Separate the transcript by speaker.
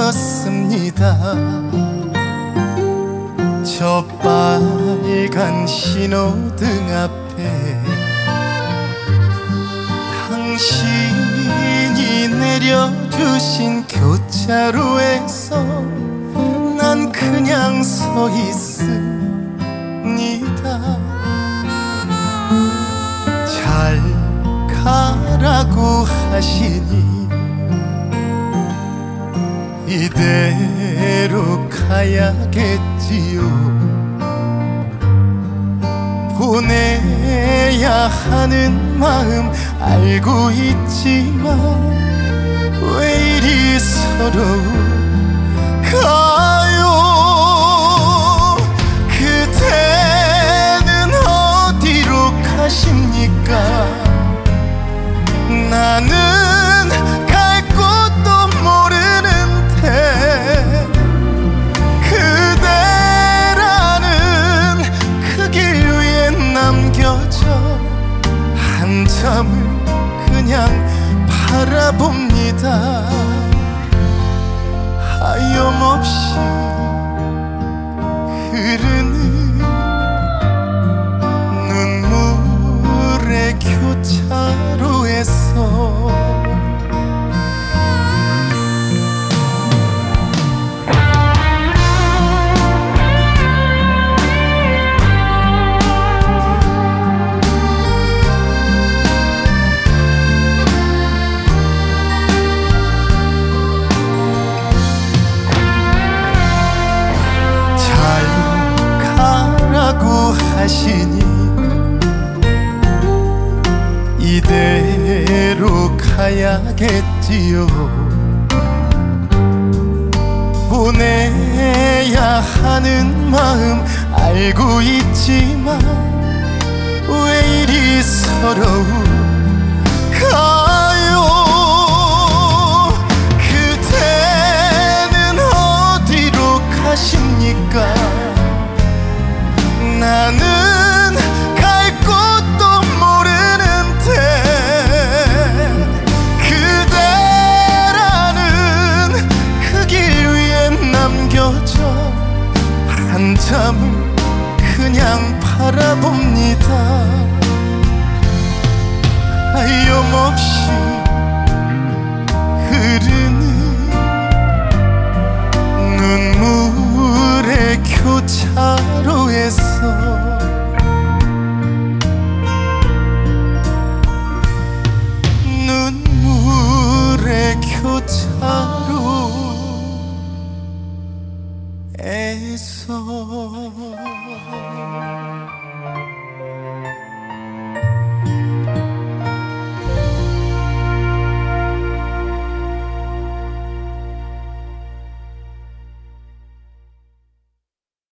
Speaker 1: 멀었습니다. 저 빨간 신호등 앞에 당신이 내려주신 교차로에서 난 그냥 서 있습니다. 잘 가라고 하시니 이대로 가야겠지요. 보내야 하는 마음 알고 있지만 왜 이리 서러울까요? 그대는 어디로 가십니까? 나는 갈 곳도 모르는데 그대라는 그 길 위에 남겨져 한참을 그냥 바라봅니다. 하염없이 흐르는 눈물의 교차로에서 하시니 이대로 가야겠지요. 보내야 하는 마음 알고 있지만 왜 이리 서러울까요? 그대는 어디로 가십니까? 나는 갈 곳도 모르는데 그대라는 그 길 위에 남겨져 한참을 그냥 바라봅니다. 하염없이 흐르는 눈물의 교차로에서